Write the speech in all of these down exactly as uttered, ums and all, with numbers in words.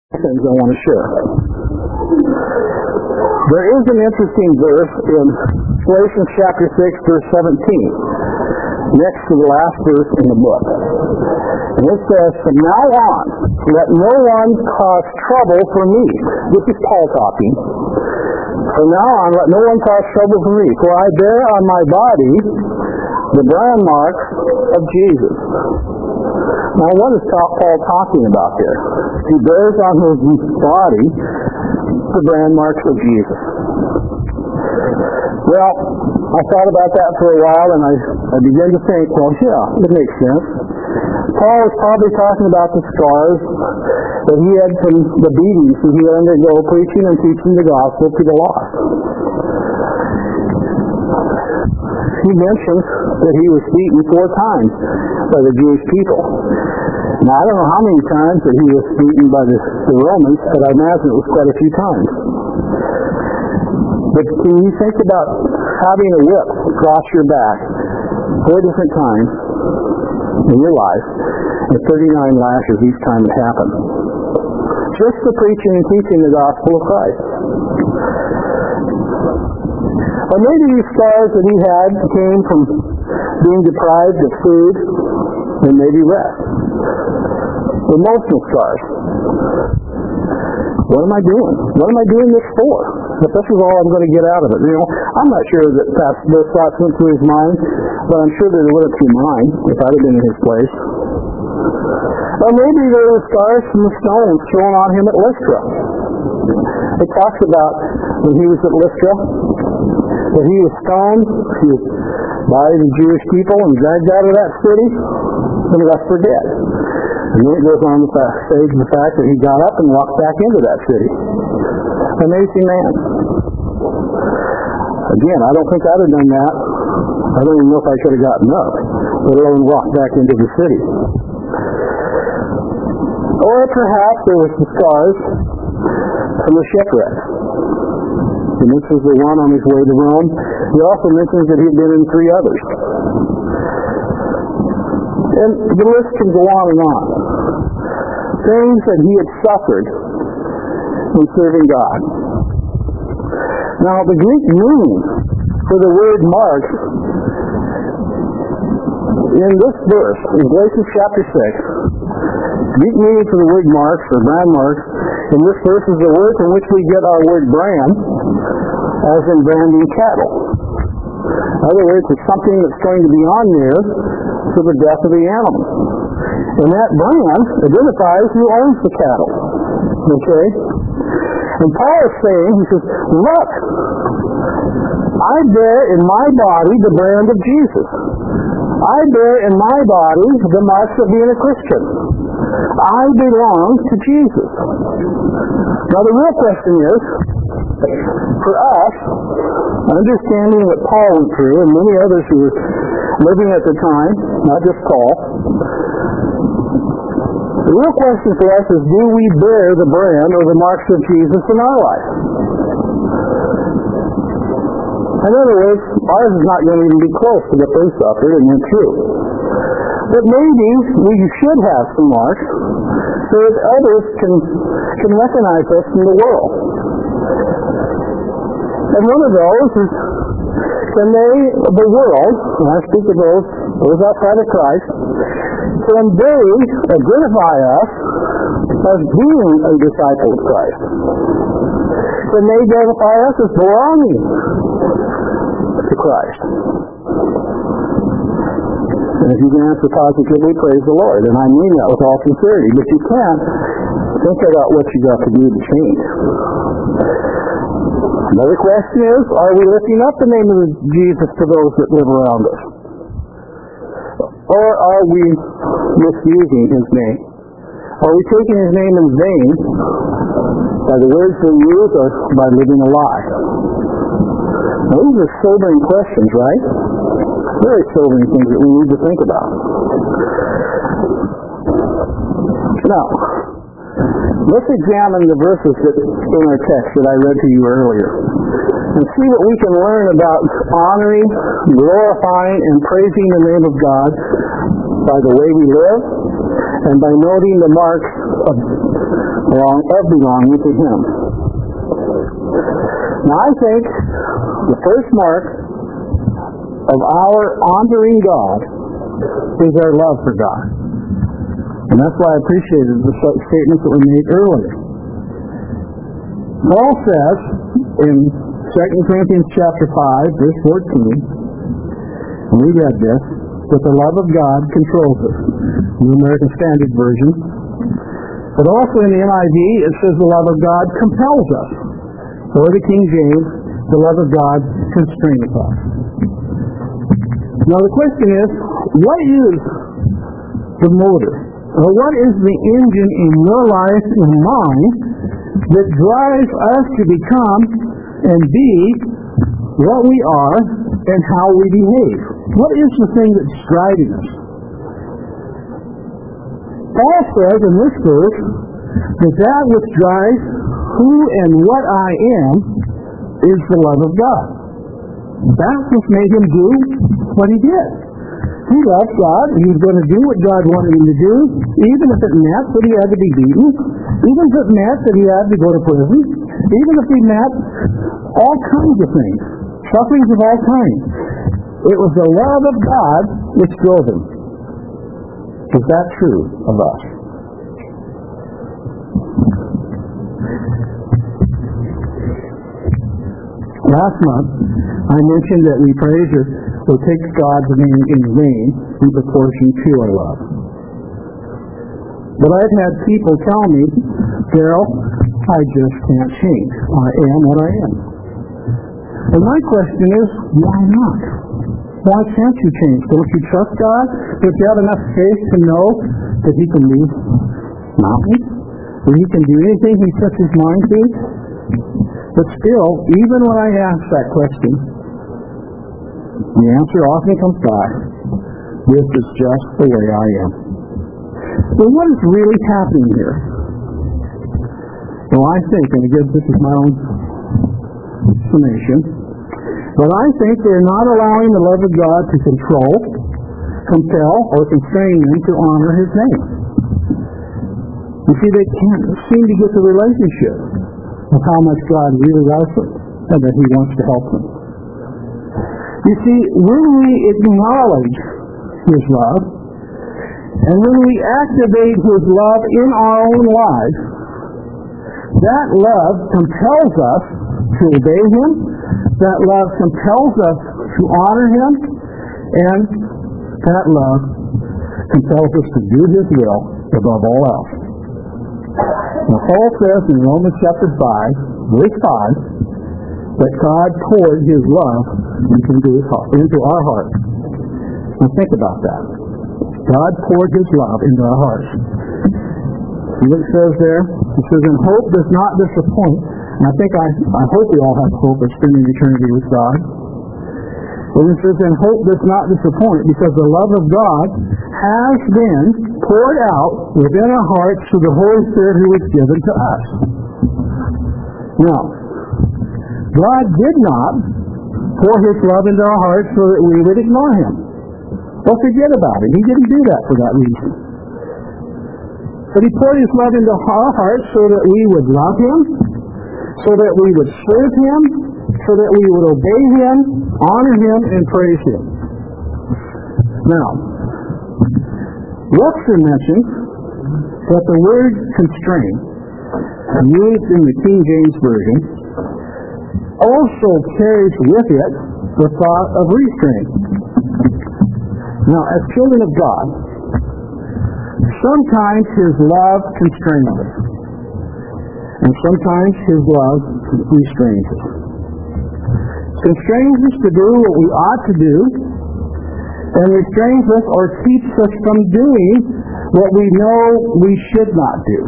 things I want to share. There is an interesting verse in Galatians chapter six, verse seventeen, next to the last verse in the book. And it says, "From now on, let no one cause trouble for me." This is Paul talking. "From now on, let no one cause trouble for me, for I bear on my body the brand marks of Jesus." Now, what is Paul talking about here? He bears on his body the brand marks of Jesus. Well, I thought about that for a while, and I, I began to think, well, yeah, it makes sense. Paul was probably talking about the scars that he had from the beatings that he had undergo preaching and teaching the gospel to the lost. He mentions that he was beaten four times by the Jewish people. Now, I don't know how many times that he was beaten by the, the Romans, but I imagine it was quite a few times. But can you think about having a whip across your back four different times in your life, and thirty-nine lashes each time it happened? Just for preaching and teaching the gospel of Christ. Or maybe these scars that he had came from being deprived of food and maybe rest. Emotional scars. What am I doing? What am I doing this for? If this is all I'm going to get out of it. You know, I'm not sure that that's, those thoughts went through his mind, but I'm sure that it would have through mine if I'd have been in his place. Or maybe there were scars from the stones thrown on him at Lystra. It talks about when he was at Lystra, that he was stoned he was by the Jewish people and dragged out of that city and left for dead. And then it goes on to say the fact that he got up and walked back into that city. Amazing man. Again, I don't think I'd have done that. I don't even know if I could have gotten up, let alone walked back into the city. Or perhaps there was the scars from the shipwreck. He mentions the one on his way to Rome. He also mentions that he'd been in three others. And the list can go on and on. Things that he had suffered in serving God. Now, the Greek meaning for the word marks in this verse, in Galatians chapter six, Greek meaning for the word marks, or brand marks, in this verse is the word from which we get our word brand, as in branding cattle. In other words, it's something that's going to be on there to the death of the animal. And that brand identifies who owns the cattle. Okay? And Paul is saying, he says, look, I bear in my body the brand of Jesus. I bear in my body the marks of being a Christian. I belong to Jesus. Now the real question is, for us, understanding what Paul went through, and many others who were living at the time, not just Paul, the real question for us is, do we bear the brand or the marks of Jesus in our life? In other words, ours is not going to even be close to what they suffered and went through. But maybe we should have some marks so that others can, can recognize us in the world. And one of those is, can they, the world, and I speak of those, those outside of Christ, can they identify us as being a disciple of Christ? Can they identify us as belonging to Christ? And if you can answer positively, praise the Lord. And I mean that with all sincerity. But you can't think about what you got to do to change. Another question is, are we lifting up the name of Jesus to those that live around us? Or are we misusing his name? Are we taking his name in vain by the words we use or by living a lie? Now, these are sobering questions, right? Very sobering things that we need to think about. Now, let's examine the verses that in our text that I read to you earlier and see what we can learn about honoring, glorifying, and praising the name of God by the way we live and by noting the marks of, or belong, of belonging to Him. Now I think the first mark of our honoring God is our love for God. And that's why I appreciated the statements that were made earlier. Paul says in Second Corinthians chapter five, verse fourteen, and we read this, that the love of God controls us. The American Standard Version. But also in the N I V, it says the love of God compels us. Or the King James, the love of God constrains us. Now the question is, what is the motor? Or what is the engine in your life and mine that drives us to become and be what we are and how we behave? What is the thing that's driving us? Paul says in this verse that that which drives who and what I am is the love of God. That's what made him do what he did. He loved God, and he was going to do what God wanted him to do, even if it meant that he had to be beaten, even if it meant that he had to go to prison, even if he meant all kinds of things, sufferings of all kinds. It was the love of God which drove him. Is that true of us? Last month, I mentioned that we praise or, or take God's name in vain in proportion to our love. But I've had people tell me, Darrell, I just can't change. I am what I am. And my question is, why not? Why can't you change? Don't you trust God? Don't you have enough faith to know that He can move mountains? That He can do anything He sets His mind to? But still, even when I ask that question, the answer often comes back, this is just the way I am. Well, what is really happening here? Well, I think, and again, this is my own summation, but I think they're not allowing the love of God to control, compel, or constrain them to honor His name. You see, they can't seem to get the relationship of how much God really loves them and that He wants to help them. You see, when we acknowledge His love, and when we activate His love in our own lives, that love compels us to obey Him, that love compels us to honor Him, and that love compels us to do His will above all else. Now, Paul says in Romans chapter five, verse five, that God poured His love into, into our hearts. Now think about that. God poured His love into our hearts. See what it says there? It says, and hope does not disappoint. And I think I, I hope we all have hope of spending eternity with God. But it says, and hope does not disappoint, because the love of God has been poured out within our hearts through the Holy Spirit who was given to us. Now, God did not pour His love into our hearts so that we would ignore Him or forget about Him. He didn't do that for that reason. But He poured His love into our hearts so that we would love Him, so that we would serve Him, so that we would obey Him, honor Him, and praise Him. Now, Webster mentions that the word constrain, used in the King James Version, also carries with it the thought of restraint. Now, as children of God, sometimes His love constrains us, and sometimes His love restrains us. Constrains us to do what we ought to do, and restrains us or keeps us from doing what we know we should not do.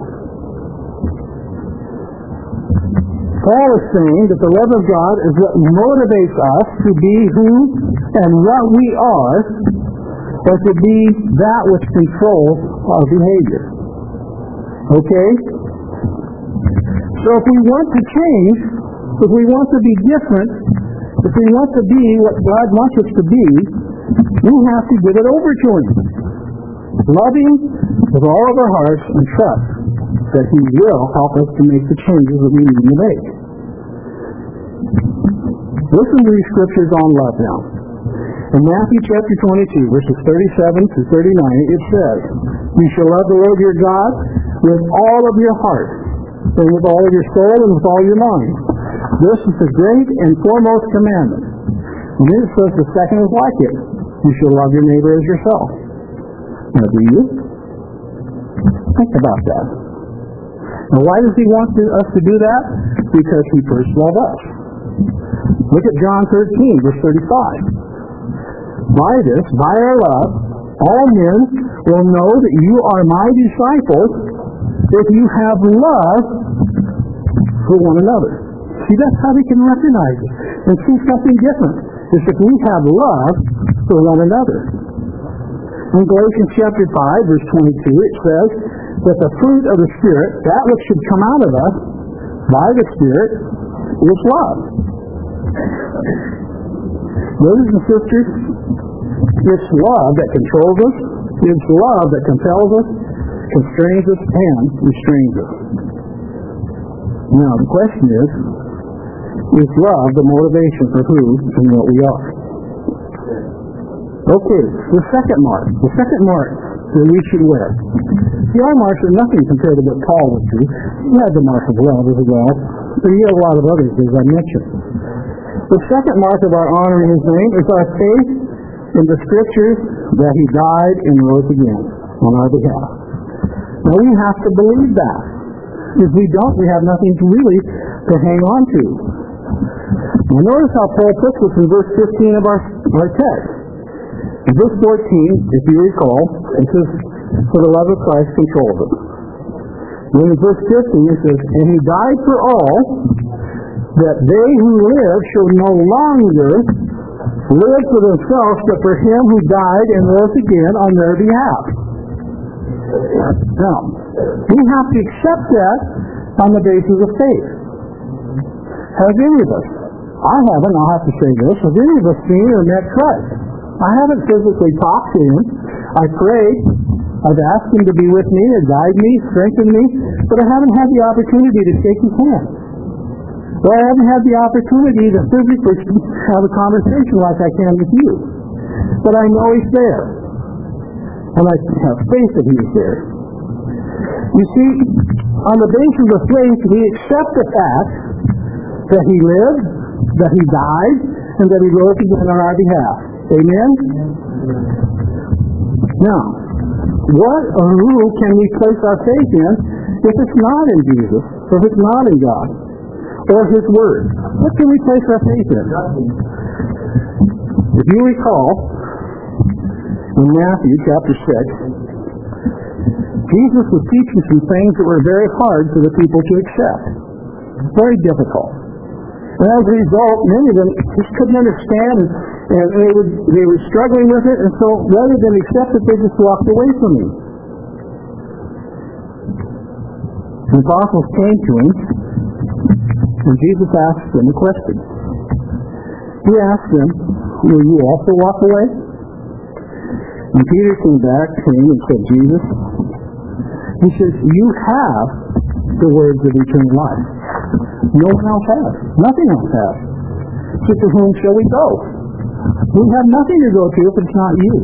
Paul is saying that the love of God is what motivates us to be who and what we are, or to be that which controls our behavior. Okay? So if we want to change, if we want to be different, if we want to be what God wants us to be, we have to give it over to Him. Love Him with all of our hearts and trust that He will help us to make the changes that we need to make. Listen to these scriptures on love now. In Matthew chapter twenty-two, verses thirty-seven to thirty-nine, it says, "You shall love the Lord your God with all of your heart, and with all of your soul, and with all your mind. This is the great and foremost commandment." And then it says the second is like it. You shall love your neighbor as yourself. Now, do you? Think about that. Now, why does He want to, us to do that? Because He first loved us. Look at John thirteen, verse thirty-five. "By this, by our love, all men will know that you are my disciples if you have love for one another." See, that's how they can recognize it and see something different. Is if we have love for one another. In Galatians chapter five, verse twenty-two, it says that the fruit of the Spirit, that which should come out of us by the Spirit, is love. Brothers and sisters, it's love that controls us, it's love that compels us, constrains us, and restrains us. Now, the question is, is love the motivation for who and what we are? Okay, the second mark. The second mark that we should wear. See, our marks are nothing compared to what Paul would do. He had the mark of love as well, but he had a lot of others, as I mentioned. The second mark of our honor in His name is our faith in the Scriptures that He died and rose again on our behalf. Now, we have to believe that. If we don't, we have nothing to really to hang on to. Now, notice how Paul puts this in verse fifteen of our, our text. In verse fourteen, if you recall, it says, "For the love of Christ controls us." Then in verse fifteen, it says, "And He died for all, that they who live should no longer live for themselves, but for Him who died and rose again on their behalf." Now, we have to accept that on the basis of faith. Has any of us, I haven't, I'll have to say this, has any of us seen or met Christ? I haven't physically talked to Him. I prayed. I've asked Him to be with me, or guide me, strengthen me, but I haven't had the opportunity to shake His hand. Or I haven't had the opportunity to physically have a conversation like I can with you. But I know He's there. And I have faith that He is there. You see, on the basis of faith, we accept the fact that He lived, that He died, and that He rose again on our behalf. Amen? Now, what or who can we place our faith in if it's not in Jesus, or if it's not in God, or His Word? What can we place our faith in? If you recall, in Matthew chapter six, Jesus was teaching some things that were very hard for the people to accept. Very difficult. And as a result, many of them just couldn't understand, and, and they, would, they were struggling with it, and so rather than accept it, they just walked away from Him. The apostles came to Him, and Jesus asked them a question. He asked them, "Will you also walk away?" And Peter came back to Him and said, "Jesus," he says, "you have the words of eternal life. No one else has. Nothing else has. So to whom shall we go? We have nothing to go to if it's not you."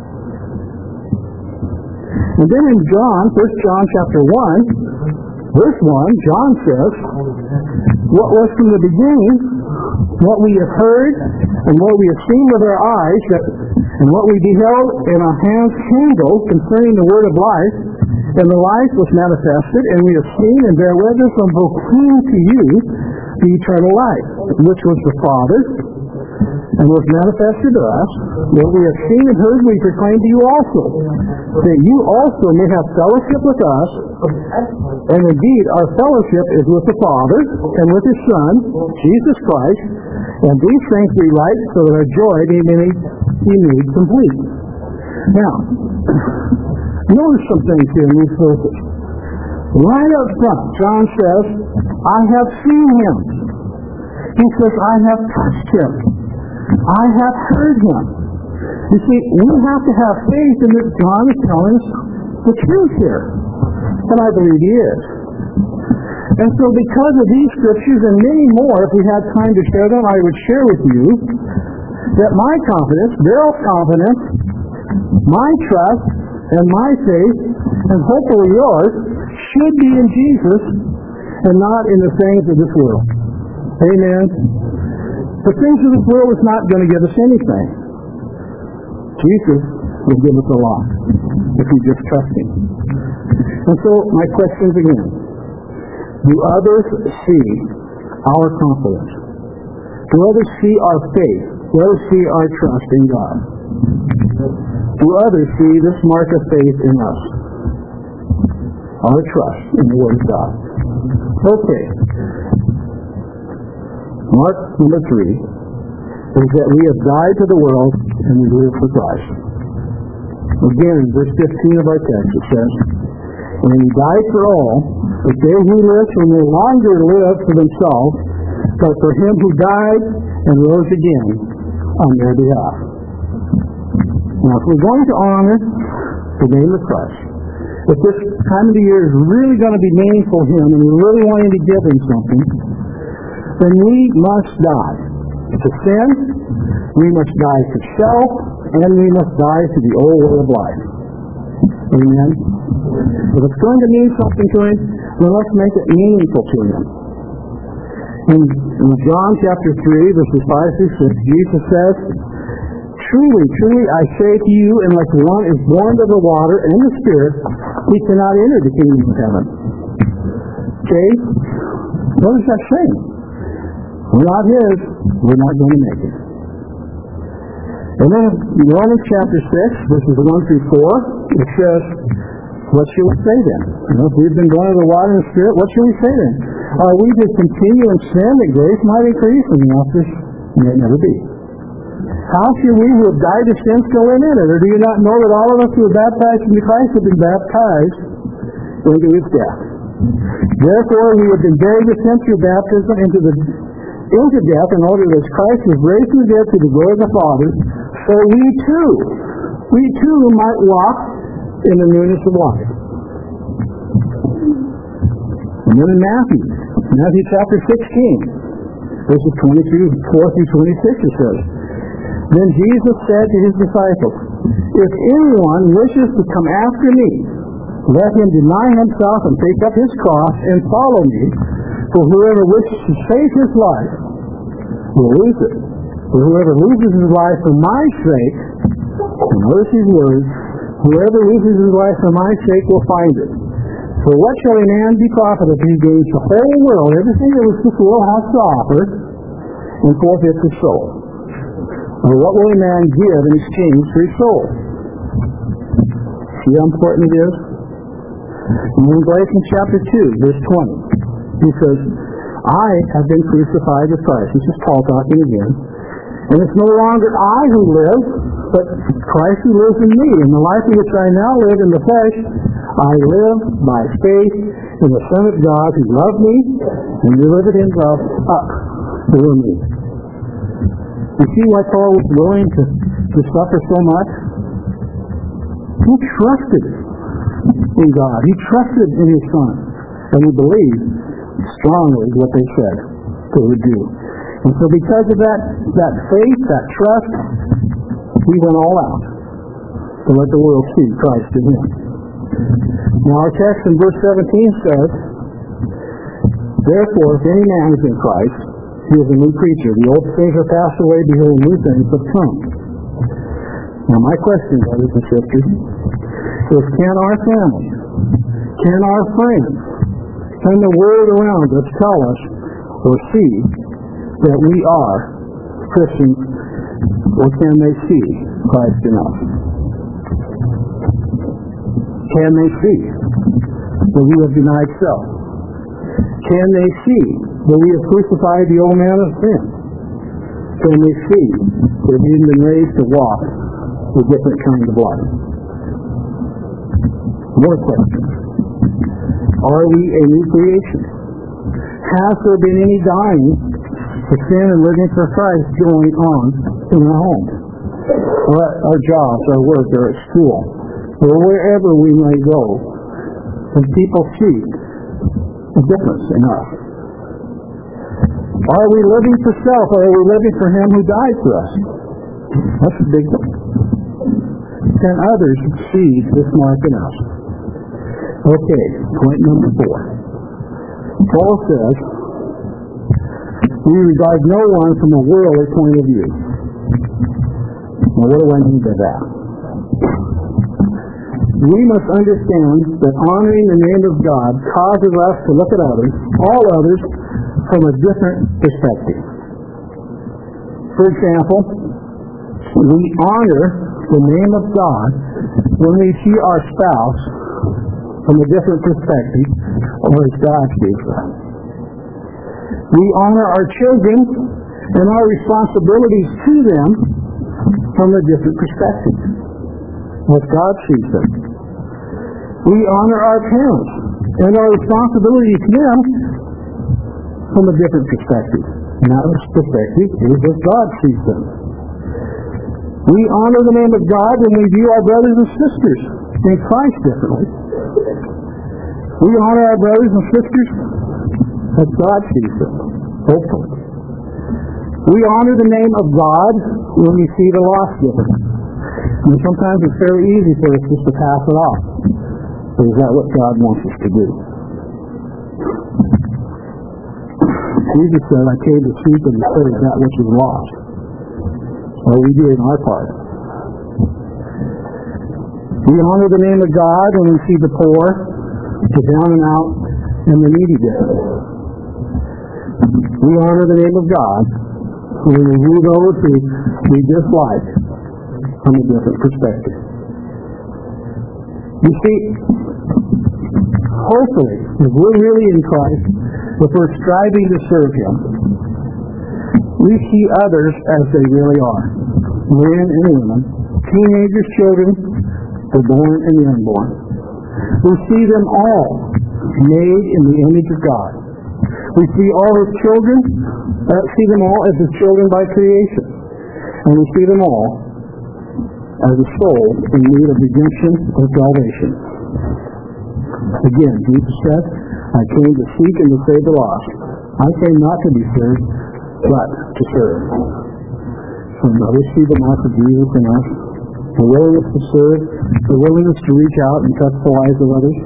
And then in John, First John chapter one, verse one, John says, "What was from the beginning, what we have heard, and what we have seen with our eyes, that, and what we beheld and our hands handled concerning the word of life, and the life was manifested, and we have seen and bear witness and proclaim to you the eternal life, which was the Father's, and was manifested to us. What we have seen and heard we proclaim to you also, that you also may have fellowship with us, and indeed our fellowship is with the Father, and with His Son, Jesus Christ, and these things we write so that our joy may be made complete." Now, notice some things here in these verses. Right up front, John says, "I have seen Him." He says, "I have touched Him. I have heard Him." You see, we have to have faith in that John is telling us the truth here. And I believe he is. And so because of these scriptures and many more, if we had time to share them, I would share with you that my confidence, Daryl's confidence, my trust, and my faith, and hopefully yours, should be in Jesus and not in the things of this world. Amen. The things of this world is not going to give us anything. Jesus will give us a lot if we just trust him. And so my questions again. Do others see our confidence? Do others see our faith? Do others see our trust in God? Do others see this mark of faith in us? Our trust in the Word of God. Okay. Mark number three is that we have died to the world and we live for Christ. Again, in verse fifteen of our text, it says, "And he died for all, but they who live shall no longer live for themselves, but for him who died and rose again on their behalf." Now, if we're going to honor the name of Christ, if this time of the year is really going to be meaningful to him and we're really wanting to give him something, then we must die to sin, we must die to self, and we must die to the old way of life. Amen? If it's going to mean something to him, then let's make it meaningful to him. In, in John chapter three, verses five through six, Jesus says, "Truly, truly, I say to you, unless one is born of the water and the Spirit, he cannot enter the kingdom of heaven." Okay? What is that saying? We're not his, we're not going to make it. And then in Romans chapter six, verses one through four, it says, what shall we say then? You know, if we've been born of the water and the Spirit, what shall we say then? Are we to continue in sin that grace might increase? And the answer is, may it never be. How shall we who have died to sin still live in it? Or do you not know that all of us who are baptized into Christ have been baptized into his death? Therefore, we have been buried with him through baptism into the into death, in order that as Christ was raised from the dead to the glory of the Father, so we too, we too might walk in the newness of life. And then in Matthew, Matthew chapter sixteen, verses twenty-two, four through twenty-six, it says, "Then Jesus said to his disciples, If anyone wishes to come after me, let him deny himself and take up his cross and follow me. For whoever wishes to save his life will lose it. For whoever loses his life for my sake," and notice these words, "whoever loses his life for my sake will find it. For what shall a man be profited if he gains the whole world, everything that this world has to offer, and forfeits his soul? Or what will a man give in exchange for his soul?" See how important it is? And in Galatians chapter two, verse twenty, he says, "I have been crucified with Christ." This is Paul talking again. "And it's no longer I who live, but Christ who lives in me. In the life in which I now live in the flesh, I live by faith in the Son of God who loved me and delivered himself up for me." You see why Paul was willing to, to suffer so much? He trusted in God. He trusted in his Son. And he believed strongly what they said they would do. And so because of that, that faith, that trust, he went all out to let the world see Christ in him. Now our text in verse seventeen says, "Therefore, if any man is in Christ, he is a new creature. The old things are passed away, behold, new things have come." Now my question, brothers and sisters, is can our family, can our friends, can the world around us tell us or see that we are Christians, or can they see Christ in us? Can they see that we have denied self? Can they see that we have crucified the old man of sin? Can they see that we've been raised to walk with different kinds of life? More questions. Are we a new creation? Has there been any dying to sin and living for Christ going on in our home, or at our jobs, our work, or at school, or wherever we may go, and people see a difference in us. Are we living for self, or are we living for Him who died for us? That's a big thing. Can others see this mark in us? Okay, point number four. Paul says, we regard no one from a worldly point of view. Now, what do I mean by that? We must understand that honoring the name of God causes us to look at others, all others, from a different perspective. For example, we honor the name of God when we see our spouse from a different perspective, or as God sees us. We honor our children and our responsibilities to them from a different perspective, as God sees them. We honor our parents and our responsibilities to them from a different perspective. And that perspective is as God sees them. We honor the name of God when we view our brothers and sisters in Christ differently. We honor our brothers and sisters as God sees them, hopefully. We honor the name of God when we see the lost differently. And sometimes it's very easy for us just to pass it off. But is that what God wants us to do? Jesus said, I came to seek and to save that which is lost. Well, we do in our part. We honor the name of God when we see the poor, the down and out, and the needy differently. We honor the name of God when we view those who we dislike from a different perspective. You see, hopefully, if we're really in Christ, if we're striving to serve Him, we see others as they really are. Men and women, teenagers, children, the born and the unborn. We see them all made in the image of God. We see all His children, uh, see them all as His children by creation. And we see them all as a soul in need of redemption or salvation. Again, Jesus said, I came to seek and to save the lost. I came not to be served, but to serve. So others see the mark of Jesus in us, the willingness to serve, the willingness to reach out and touch the lives of others.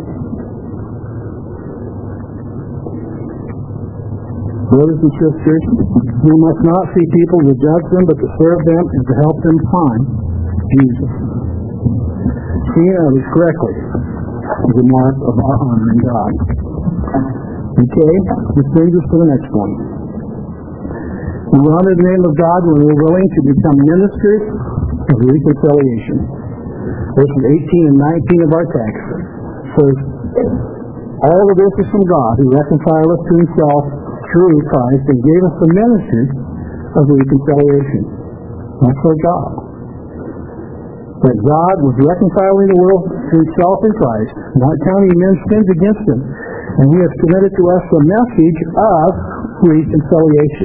Brothers and sisters, we must not see people to judge them, but to serve them and to help them find Jesus. Seeing others correctly is a mark of our honoring God. Okay, this brings us to the next one. We honor the name of God when we're willing to become ministers of reconciliation. Verses eighteen and nineteen of our text says, all of this is from God, who reconciled us to Himself through Christ and gave us the ministry of reconciliation. That's our God. That God was reconciling the world to Himself in Christ, not counting men's sins against Him, and He has committed to us the message of reconciliation.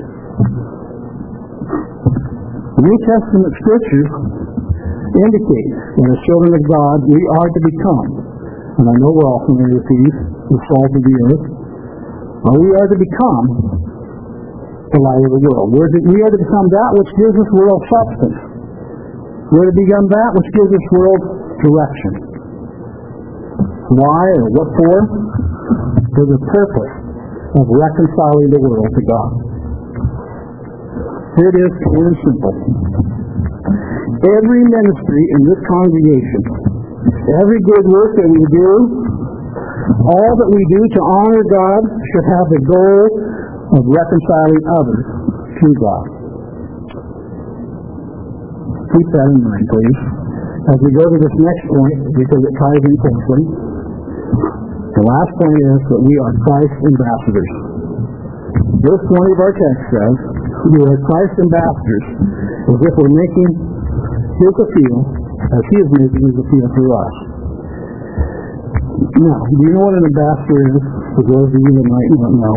The New Testament Scriptures indicate that as children of God we are to become, and I know we're all familiar with these, the salt of the earth, but we are to become the light of the world. We're to, we are to become that which gives us world substance. We're to become that which gives us world direction. Why or what for? For the purpose of reconciling the world to God. Here it is, plain and simple. Every ministry in this congregation, every good work that we do, all that we do to honor God should have the goal of reconciling others to God. Keep that in mind, please. As we go to this next point, because it ties in closely, the last point is that we are Christ's ambassadors. Verse twenty of our text says, we are Christ's ambassadors, as if we're making His appeal, as He is making His appeal through us. Now, do you know what an ambassador is? For those of you that might not know.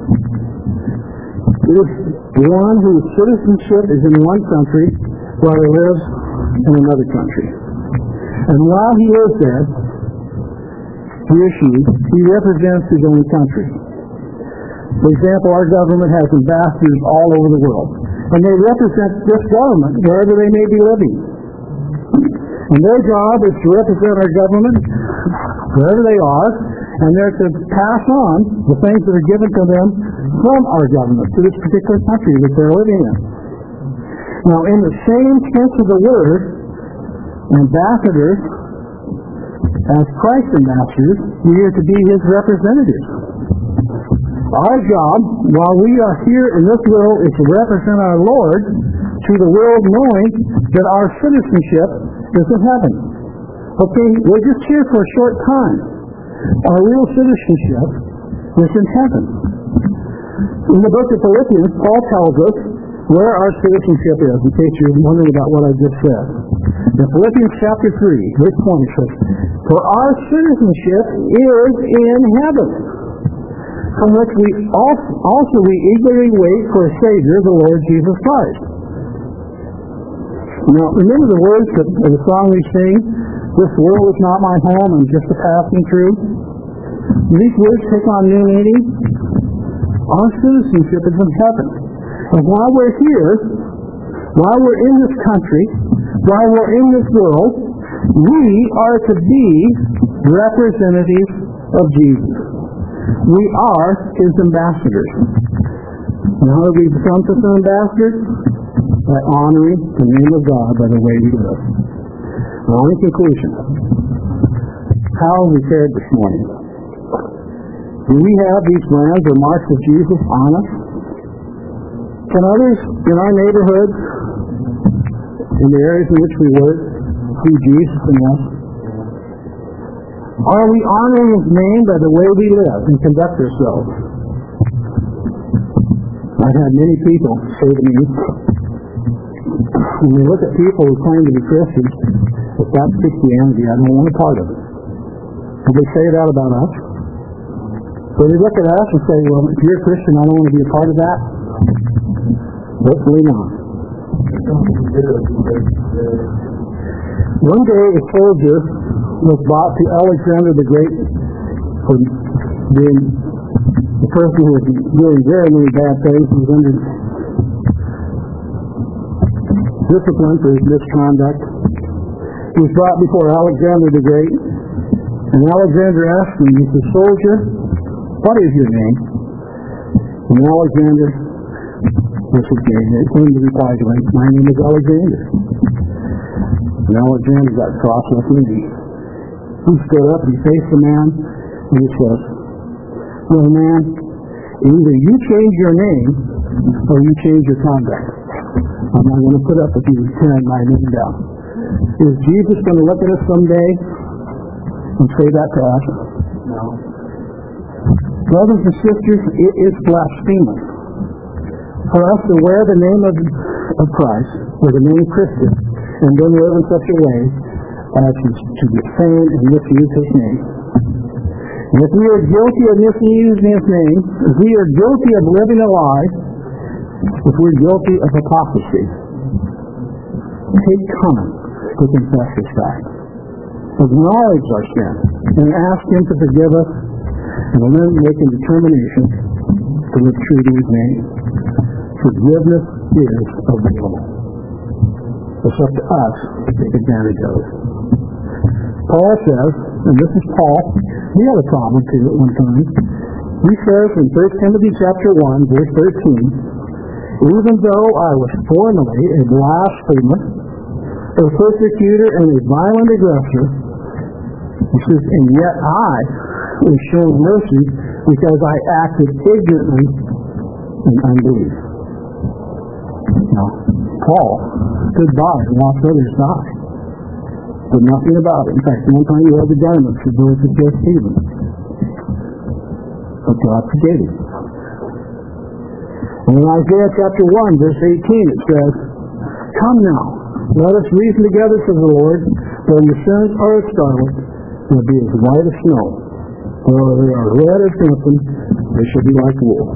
It is one whose citizenship is in one country while he lives in another country. And while he lives there, he or she, he represents his own country. For example, our government has ambassadors all over the world, and they represent this government wherever they may be living. And their job is to represent our government wherever they are, and they're to pass on the things that are given to them from our government to this particular country that they're living in. Now, in the same sense of the word, ambassadors, as Christ's ambassadors, we are to be his representatives. Our job, while we are here in this world, is to represent our Lord to the world, knowing that our citizenship is in heaven. Okay, we're just here for a short time. Our real citizenship is in heaven. In the book of Philippians, Paul tells us where our citizenship is, in case you're wondering about what I just said. In Philippians chapter three, verse twenty says, "For our citizenship is in heaven, from which we also, also we eagerly wait for a Savior, the Lord Jesus Christ." Now, remember the words of the song we sing, "This world is not my home, I'm just a passing through." These words take on new meaning. Our citizenship is in heaven. And while we're here, while we're in this country, while we're in this world, we are to be representatives of Jesus. We are his ambassadors. And how do we become such an ambassador? By honoring the name of God by the way we live. Now, in conclusion, how have we fared this morning? Do we have these brands or marks of Jesus on us? Can others in our neighborhoods, in the areas in which we work, see Jesus in us? Are we honoring his name by the way we live and conduct ourselves? I've had many people say to me, when they look at people who claim to be Christians, if that's Christianity, I don't want a part of it. Do they say that about us? So they look at us and say, well, if you're a Christian, I don't want to be a part of that. Hopefully not. One day a soldier was brought to Alexander the Great for being the person who was doing very many bad things. He was under discipline for his misconduct. He was brought before Alexander the Great, and Alexander asked him, he said, "Soldier, what is your name?" And Alexander, this is name, it came to reply to him, "My name is Alexander." And Alexander got cross with him. He, he stood up and he faced the man, and he says, "Well, man, either you change your name or you change your conduct. I'm not going to put up with you tearing my name down." Is Jesus going to look at us someday and say that to us? No. Brothers and sisters, it is blasphemous for us to wear the name of, of Christ, or the name Christian, and then live in such a way as to, to defame and misuse his name. And if we are guilty of misusing his name, if we are guilty of living a lie, if we're guilty of hypocrisy, take time to confess this fact. Acknowledge our sin and ask him to forgive us, and then make a determination to live true to his name. Forgiveness is available. It's up to us to take advantage of it. Paul says, and this is Paul, he had a problem too at one time. He says in First Timothy chapter one, verse thirteen, "Even though I was formerly a blasphemer, a persecutor, and a violent aggressor," he says, "and yet I was shown mercy because I acted ignorantly in unbelief." Now, Paul stood by and watched others die. Did nothing about it. In fact, one time he had the garments of those who killed Stephen. But God forgave him. And in Isaiah chapter one, verse eighteen, it says, "Come now, let us reason together," says the Lord. "Though your sins are as scarlet, they'll be as white as snow. Though they are red as crimson, they shall be like wool."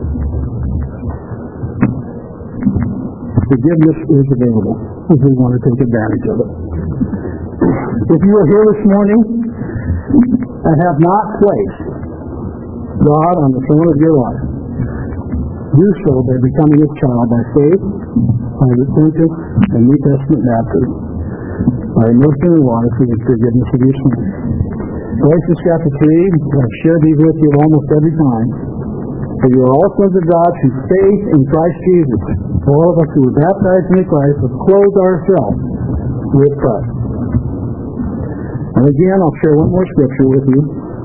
Forgiveness is available if we want to take advantage of it. If you are here this morning and have not placed God on the throne of your life, do so by becoming His child by faith, by repentance, and New Testament baptism, by immersion in water for the forgiveness of your sins. Galatians chapter three, I've shared these with you almost every time. For you are all sons of God through faith in Christ Jesus. For all of us who were baptized in Christ have clothed ourselves with Christ. And again, I'll share one more scripture with you.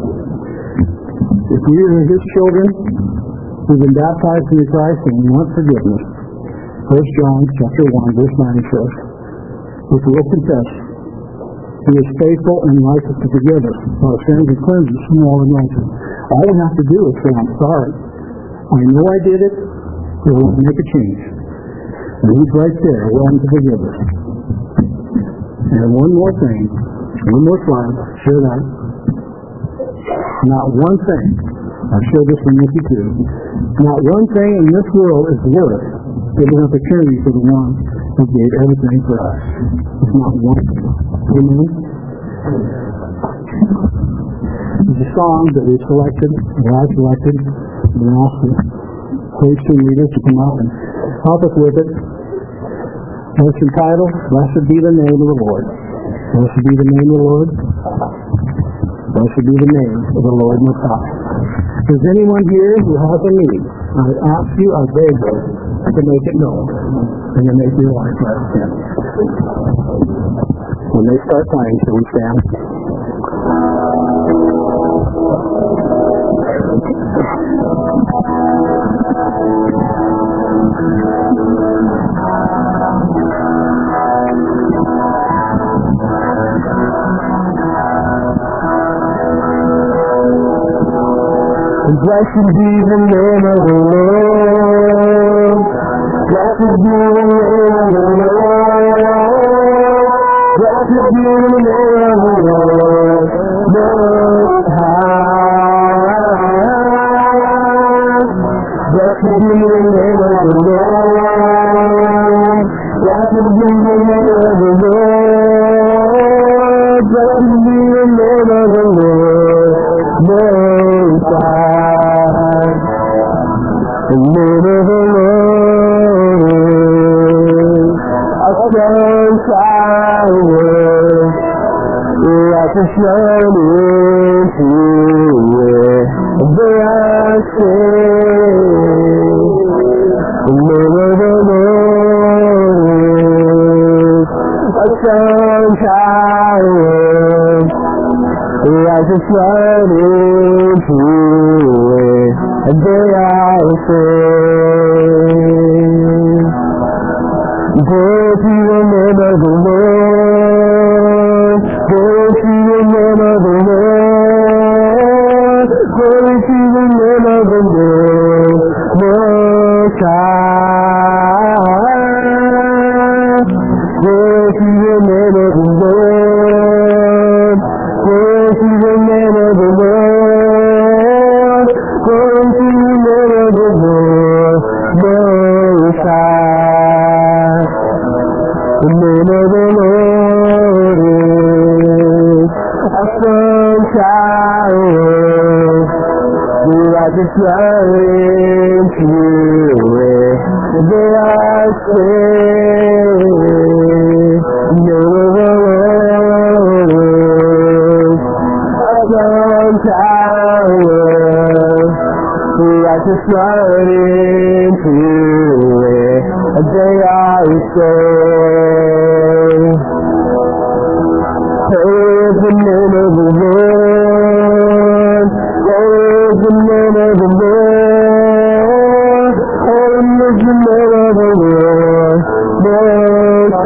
If we are His children who've been baptized in Christ and we want forgiveness, First John chapter one, verse nine says, if we will confess, He is faithful and righteous to forgive us our sins and cleanse us from all unrighteousness. All we have to do is say, I'm sorry. I know I did it. We want to make a change. And He's right there, willing to forgive us. And one more thing, one more slide, share that. Not one thing, I've shared this with Nikki too, not one thing in this world is worth giving opportunity for the one who gave everything for us. It's not one thing. Amen? It's a song that we selected, that I selected, and asked the praise team leaders to come out and help us with it. It's entitled, Blessed Be the Name of the Lord. Blessed be the name of the Lord. Blessed be the name of the Lord Most High. If there's anyone here who has a need, I ask you, I beg you, to make it known and to make your life right with Him. When they start playing, shall we stand? Blessed be the name of the Lord. Blessed be the name of the Lord. Blessed be the name of the Lord Most High. Blessed be the name of the Lord. Blessed be the name of the Lord. Blessed be the name of the Lord Most High. The name of the Lord is a strong tower, like a shining tree, the ashes. The name of the Lord is a strong tower, like a shining tree, the Go to the name of the Lord. Go to the name of the Lord. Go to the name of the Lord Most High. Go to the name of the Lord. Go to the name of the Lord. Go to the name of the Lord Most High. The name of the Lord is a strong tower, like a shining tree, they are saved. The name of the Lord is a strong tower, like a shining tree, they are saved. Praise the name of the Lord. Praise the name of the Lord. Praise the name of the Lord Most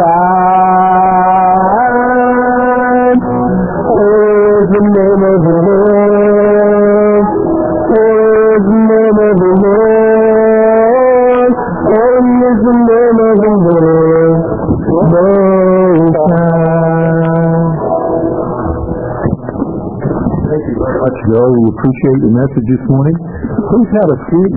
High. Praise the name of the Lord. Praise the name of the Lord. Praise the name of the Lord Most High. Thank you very much, Joe. We appreciate your message this morning. Please have a seat.